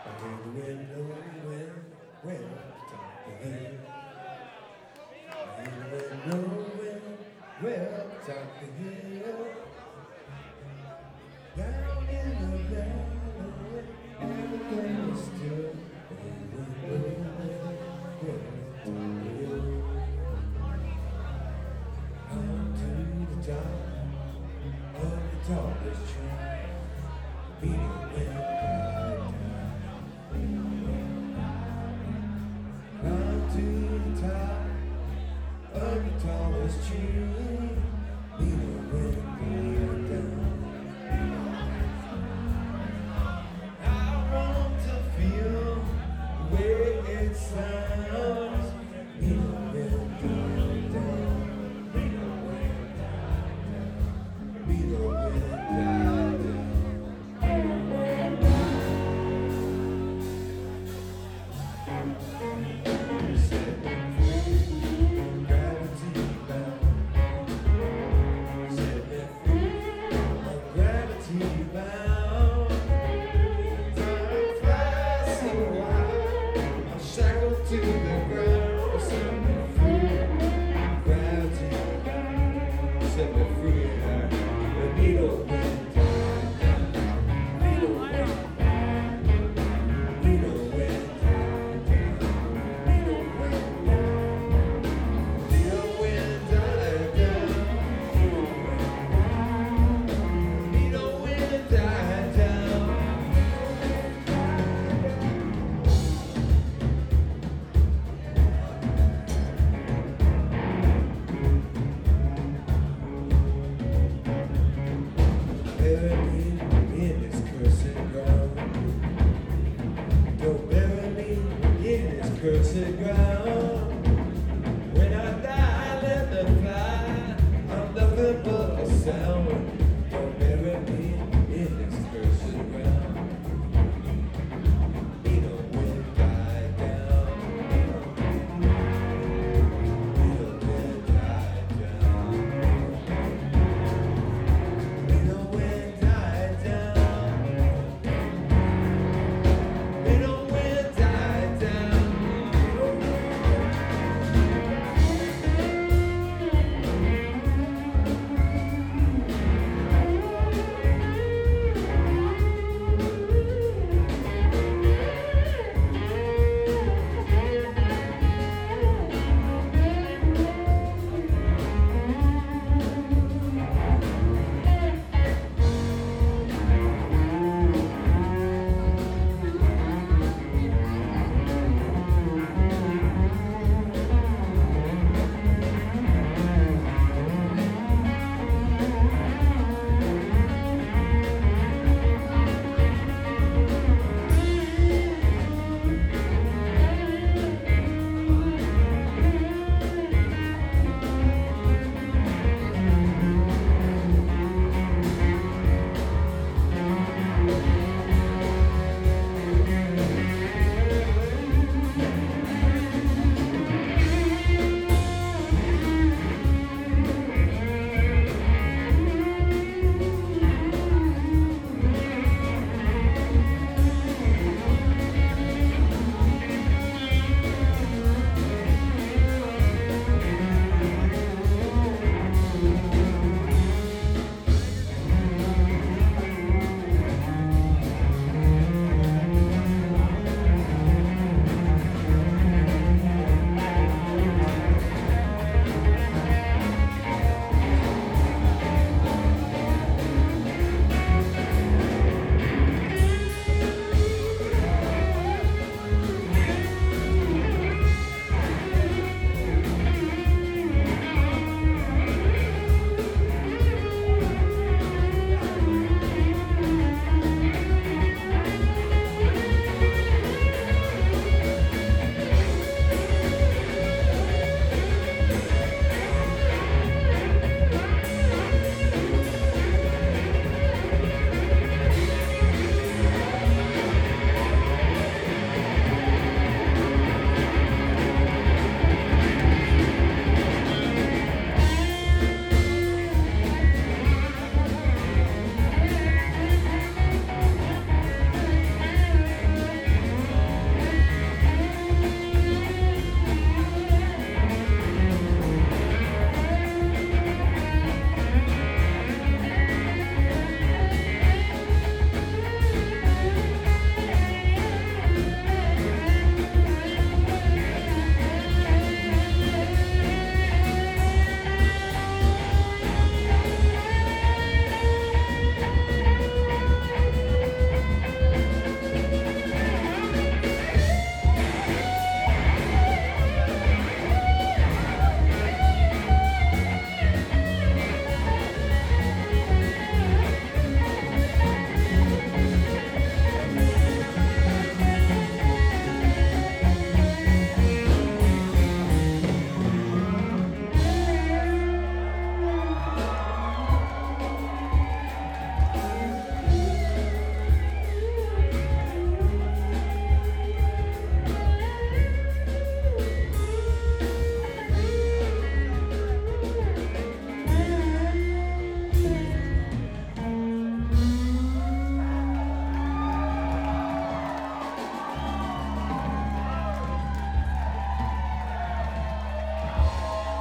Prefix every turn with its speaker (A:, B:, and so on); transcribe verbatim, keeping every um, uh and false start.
A: I hear the wind blowing well, well, top of the hill. I hear the wind blowing well, well, top of the hill. Down in the valley, everything is still. I hear the wind blowing well, well, top of the hill. On to the top of the tallest tree, beating wind right down. On to the top of the tallest tree, beating wind right down. I want to feel the way it sounds, beating wind right down. To the ground, set me free. Gravity, set me free. The needle went down. Needle went down. Needle went down. Needle went down. Needle went down. Needle went down. Bury me in this cursed ground. Don't bury me in this cursed ground.